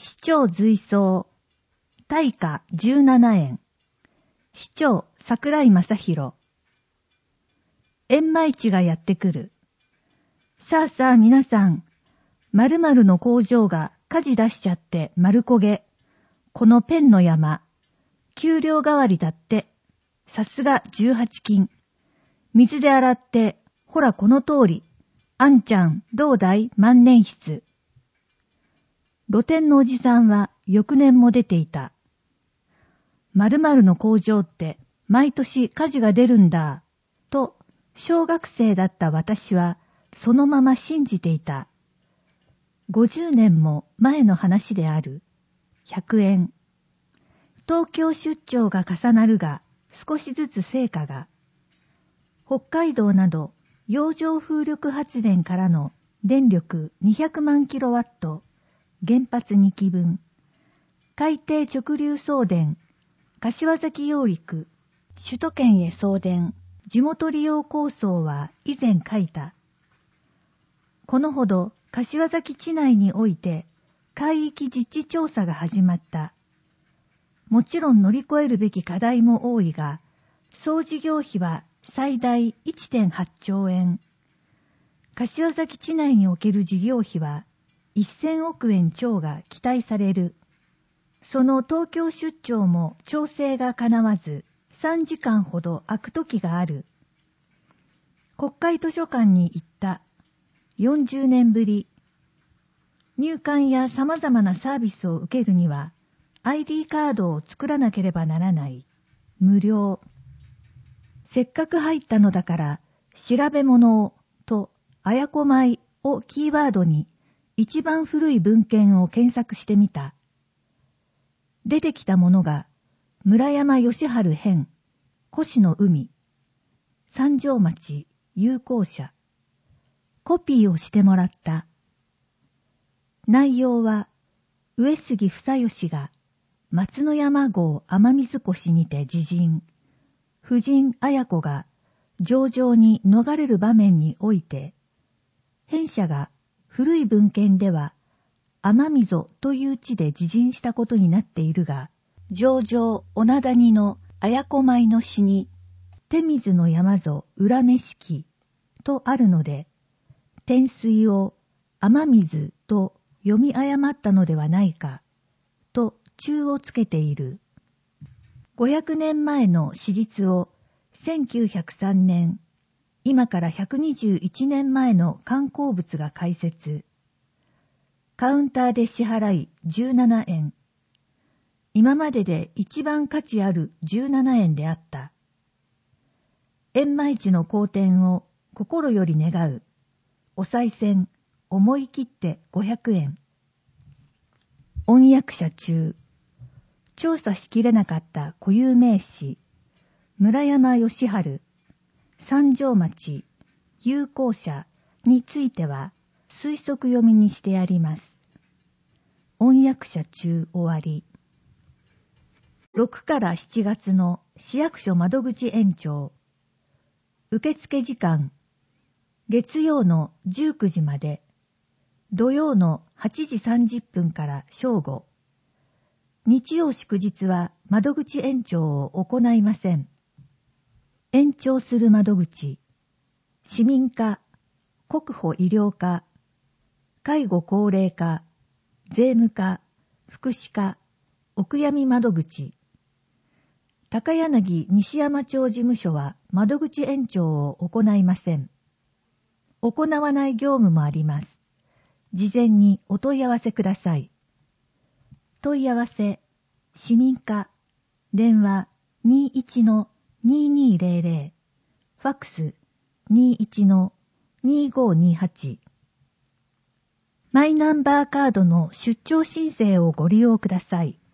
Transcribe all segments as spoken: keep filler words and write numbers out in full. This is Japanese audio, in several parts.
市長随走、対価じゅうななえん。市長桜井正宏。円満市がやってくる。さあさあ皆さん、〇〇の工場が火事出しちゃって丸焦げ。このペンの山、給料代わりだって。さすがじゅうはちきん。水で洗って、ほらこの通り。あんちゃん、どうだい万年筆。露店のおじさんは翌年も出ていた。〇〇の工場って毎年火事が出るんだ。と、小学生だった私はそのまま信じていた。ごじゅうねんも前の話である。ひゃくえん。東京出張が重なるが、少しずつ成果が。北海道など洋上風力発電からの電力にひゃくまんキロワット、原発にきぶん、海底直流送電、柏崎揚陸、首都圏へ送電、地元利用構想は以前書いた。このほど柏崎地内において海域実地調査が始まった。もちろん乗り越えるべき課題も多いが、総事業費は最大 いってんはちちょうえん。柏崎地内における事業費はせんおくえん超が期待される。その東京出張も調整がかなわず、さんじかんほど空く時がある。国会図書館に行った。よんじゅうねんぶり。入館や様々なサービスを受けるには、アイディー カードを作らなければならない。無料。せっかく入ったのだから、調べ物をと、あやこ米をキーワードに、一番古い文献を検索してみた。出てきたものが、村山義治編、越の海、三条町有効者。コピーをしてもらった。内容は、上杉房義が、松の山号雨水越にて自陣、夫人綾子が上場に逃れる場面において、編者が古い文献では雨溝という地で自陣したことになっているが、上場女谷の綾子舞の詩に、手水の山ぞ裏目式とあるので、天水を雨水と読み誤ったのではないか、と注をつけている。ごひゃくねんまえの史実をせんきゅうひゃくさんねん、今からひゃくにじゅういちねんまえの刊行物が解説。カウンターで支払いじゅうななえん。今までで一番価値あるじゅうななえんであった。円満市の好転を心より願う。お賽銭、思い切ってごひゃくえん。御役者中。調査しきれなかった固有名詞、村山義治、三条町、有効者については推測読みにしてやります。御役者中終わり。ろくからしちがつの市役所窓口延長。受付時間、月曜のじゅうくじまで、土曜のはちじさんじゅっぷんから正午。日曜祝日は窓口延長を行いません。延長する窓口、市民課、国保医療課、介護高齢課、税務課、福祉課、お悔やみ窓口。高柳西山町事務所は窓口延長を行いません。行わない業務もあります。事前にお問い合わせください。問い合わせ、市民課、電話 にじゅういちのにじゅうにぜろぜろ、ファックス にじゅういちのにごにはち。マイナンバーカードの出張申請をご利用ください。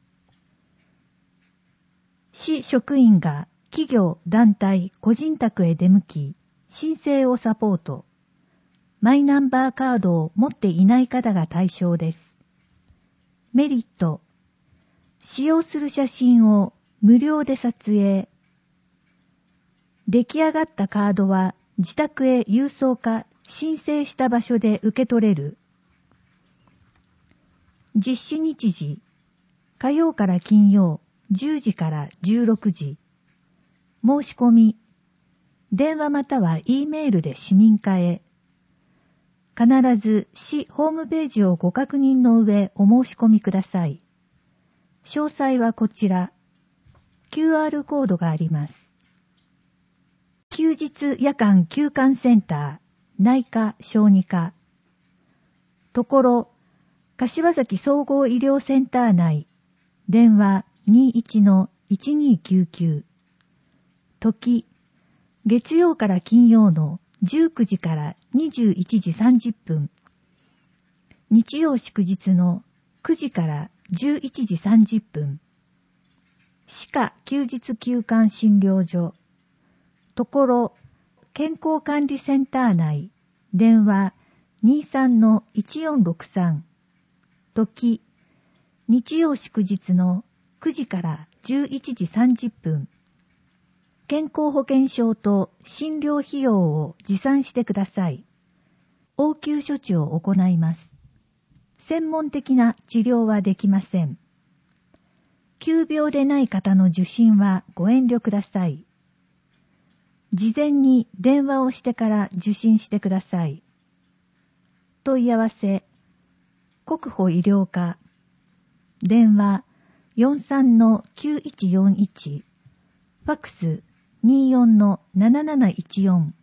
市職員が企業、団体、個人宅へ出向き、申請をサポート。マイナンバーカードを持っていない方が対象です。メリット。使用する写真を無料で撮影。出来上がったカードは自宅へ郵送か申請した場所で受け取れる。 実施日時、火曜から金曜じゅうじからじゅうろくじ。申し込み、電話または E メールで市民課へ。必ず市ホームページをご確認の上お申し込みください。詳細はこちら。キューアール コードがあります。休日夜間休館センター、内科小児科。ところ、柏崎総合医療センター内、電話 にじゅういちのいちにーきゅうきゅう。時、月曜から金曜のじゅうくじからにじゅういちじさんじゅっぷん。日曜祝日のくじからじゅういちじさんじゅっぷん。歯科休日休館診療所。ところ、健康管理センター内、電話 にじゅうさんのいちよんろくさん。時、日曜祝日のくじからじゅういちじさんじゅっぷん。健康保険証と診療費用を持参してください。応急処置を行います。専門的な治療はできません。急病でない方の受診はご遠慮ください。事前に電話をしてから受診してください。問い合わせ、国保医療課、電話 よんじゅうさんのきゅういちよんいち、ファックス にじゅうよんのなななないちよん。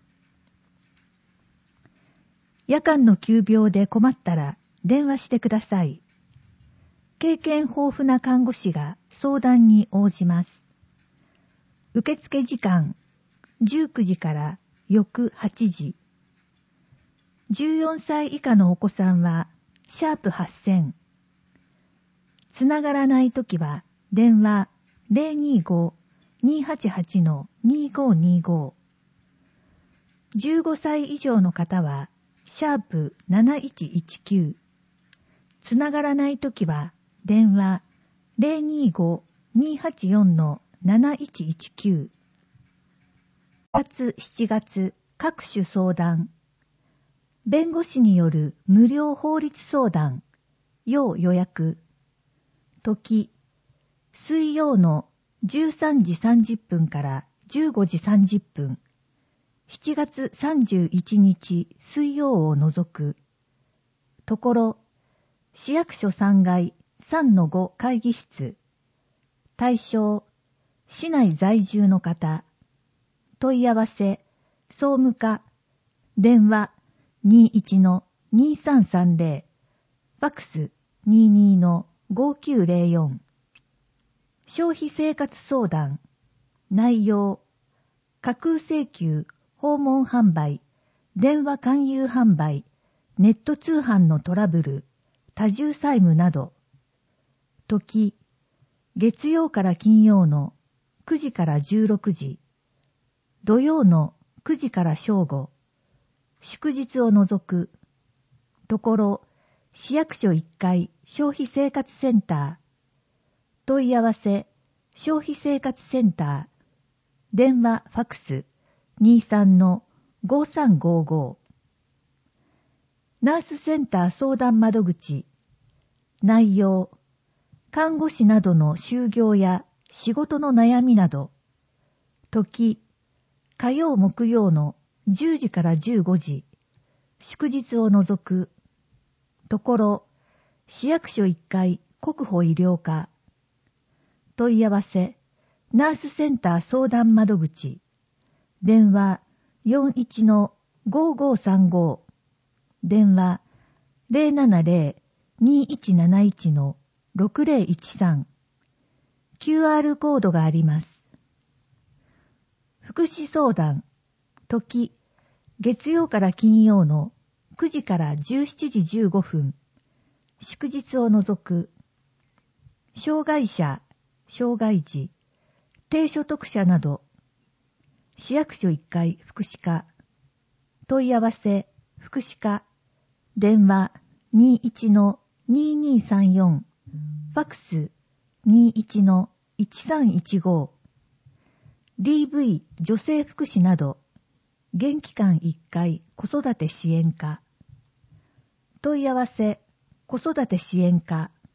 夜間の急病で困ったら電話してください。経験豊富な看護師が相談に応じます。受付時間、じゅうくじから翌はちじ。じゅうよんさい以下のお子さんは、シャープはっせん。つながらないときは、電話 ゼロにーごーにーはちはちのにーごーにーごー。じゅうごさい以上の方は、シャープなないちいちきゅう。つながらないときは、電話 ゼロにーごーにーはちよんのなないちいちきゅう。ろくがつしちがつ各種相談。弁護士による無料法律相談。要予約。時、水曜のじゅうさんじさんじゅっぷんからじゅうごじさんじゅっぷん。しちがつさんじゅういちにち水曜を除く。ところ、市役所さんがい さんのご 会議室。対象、市内在住の方。問い合わせ、総務課。電話 にじゅういちのにーさんさんぜろ。ファックス にじゅうにのごきゅうぜろよん。消費生活相談。内容、架空請求、訪問販売、電話勧誘販売、ネット通販のトラブル、多重債務など。時、月曜から金曜のくじからじゅうろくじ。土曜のくじから正午。祝日を除く。ところ、市役所いっかい消費生活センター。問い合わせ、消費生活センター。電話ファックス にじゅうさんのごさんごご。ナースセンター相談窓口。内容、看護師などの就業や仕事の悩みなど。時、火曜木曜のじゅうじからじゅうごじ。祝日を除く。ところ、市役所いっかい国保医療課。問い合わせ、ナースセンター相談窓口。電話 よんじゅういちのごごさんご。電話 ゼロななゼロ にいちなないちのろくぜろいちさん。キューアール コードがあります。福祉相談。時、月曜から金曜のくじからじゅうしちじじゅうごふん。祝日を除く。障害者、障害児、低所得者など。市役所いっかい福祉課。問い合わせ、福祉課。電話 にじゅういちのにーにーさんよん。ファックス にじゅういちのいちさんいちご。ディーブイ 女性福祉など。現期間いっかい子育て支援課。問い合わせ、子育て支援課。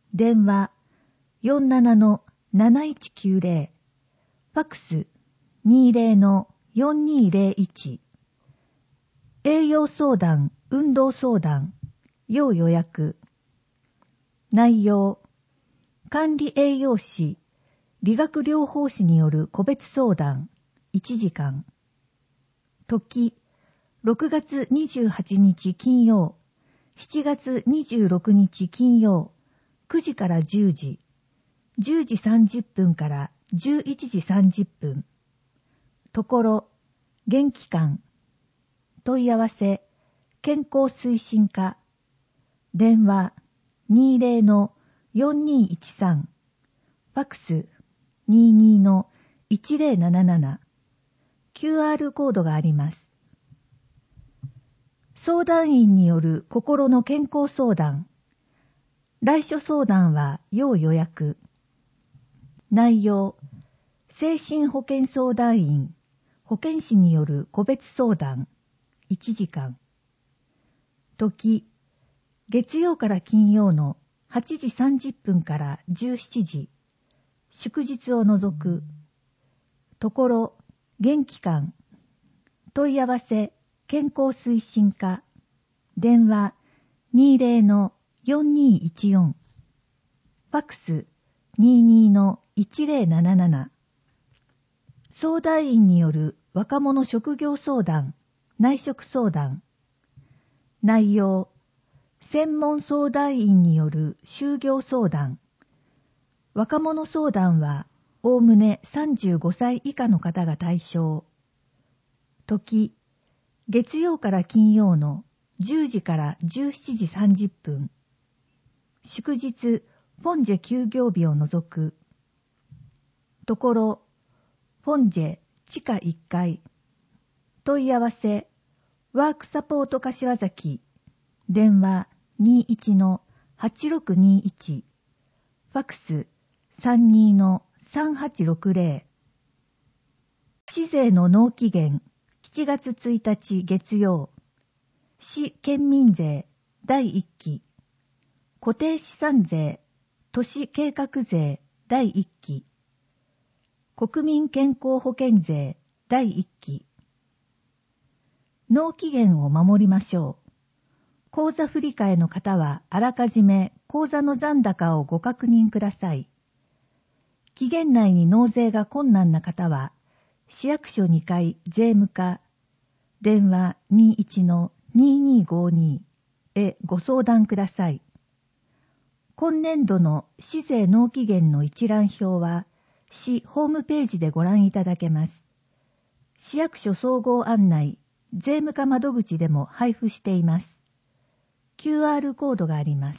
電話 よんじゅうななのなないちきゅうぜろ、ファックス にじゅうのよんにーぜろいち、栄養相談、運動相談、要予約。内容、管理栄養士、理学療法士による個別相談、いちじかん。時、ろくがつにじゅうはちにち金曜、しちがつにじゅうろくにち金曜、くじからじゅうじ、じゅうじさんじゅっぷんからじゅういちじさんじゅっぷん。ところ、現期間。問い合わせ、健康推進課。電話、にじゅうのよんにーいちさん。ファックス、にじゅうにのいちぜろなななな。キューアール コードがあります。相談員による心の健康相談。来所相談は要予約。内容、精神保健相談員、保健師による個別相談、いちじかん。時、月曜から金曜のはちじさんじゅっぷんからじゅうしちじ、祝日を除く。ところ、現期間。問い合わせ、健康推進課。電話、にじゅうのよんにーいちよん。ファックス、にじゅうにのいちぜろなななな。相談員による若者職業相談、内職相談。内容、専門相談員による就業相談。若者相談は、おおむねさんじゅうごさい以下の方が対象。時、月曜から金曜のじゅうじからじゅうしちじさんじゅっぷん。祝日、フォンジェ休業日を除く。ところ、フォンジェ地下いっかい。問い合わせ、ワークサポート柏崎。電話 にじゅういちのはちろくにいち。ファックス さんじゅうにのさんはちろくぜろ。市税の納期限しちがつついたち月曜。市県民税だいいっき。固定資産税、都市計画税だいいっき。国民健康保険税だいいっき。納期限を守りましょう。口座振替の方はあらかじめ口座の残高をご確認ください。期限内に納税が困難な方は、市役所にかい税務課、電話 にじゅういちのにじゅうにごに へご相談ください。今年度の市税納期限の一覧表は、市ホームページでご覧いただけます。市役所総合案内、税務課窓口でも配布しています。キューアール コードがあります。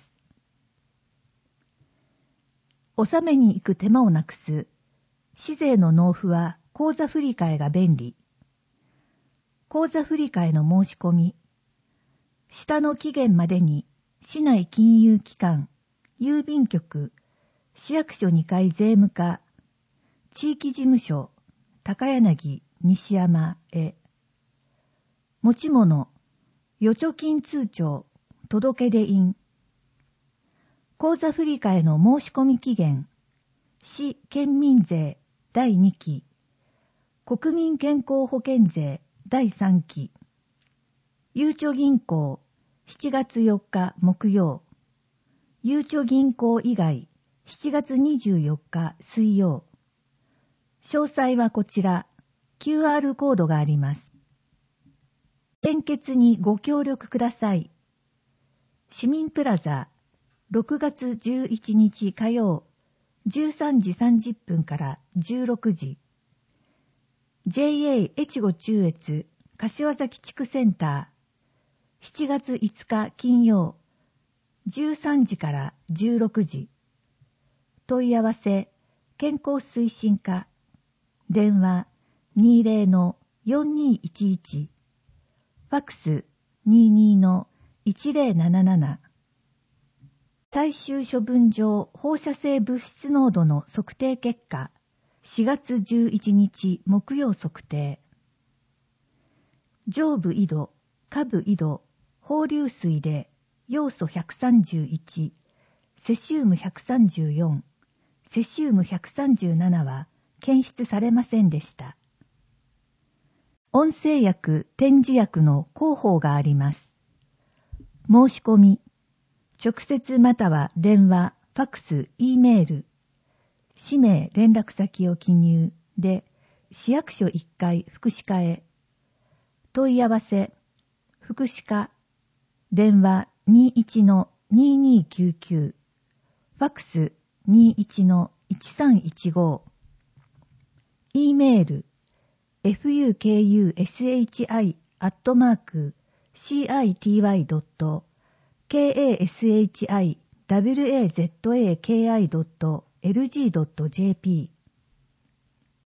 納めに行く手間をなくす。市税の納付は口座振替が便利。口座振替の申し込み。下の期限までに市内金融機関、郵便局、市役所にかい税務課、地域事務所、高柳、西山へ。持ち物、預貯金通帳、届出印。口座振替の申し込み期限、市県民税だいにき、国民健康保険税だいさんき、ゆうちょ銀行しちがつよっか木曜、ゆうちょ銀行以外しちがつにじゅうよっか水曜。詳細はこちら、キューアール コードがあります。献血にご協力ください。市民プラザ、ろくがつじゅういちにち火曜、じゅうさんじさんじゅっぷんからじゅうろくじ。ジェイエー 越後中越柏崎地区センター、しちがついつか金曜、じゅうさんじからじゅうろくじ。問い合わせ、健康推進課、電話 にじゅうのよんにーいちいち、ファックス にじゅうにのいちぜろなななな。最終処分場放射性物質濃度の測定結果、しがつじゅういちにち木曜測定。上部緯度、下部緯度、放流水で要素ひゃくさんじゅういち、 セシウムひゃくさんじゅうよん、セシウムひゃくさんじゅうななは検出されませんでした。音声薬、点字薬の広報があります。申し込み、直接または電話、ファクス、E メール、氏名、連絡先を記入で、市役所いっかい福祉課へ。問い合わせ、福祉課、電話 にじゅういちのにじゅうにきゅうきゅう、ファクス にじゅういちのいちさんいちご、E メール、フクシアットマーク シーアイティーワイドットケーエーエスエイチアイダブリューエーゼットエーケーアイドットエルジードットジェーピー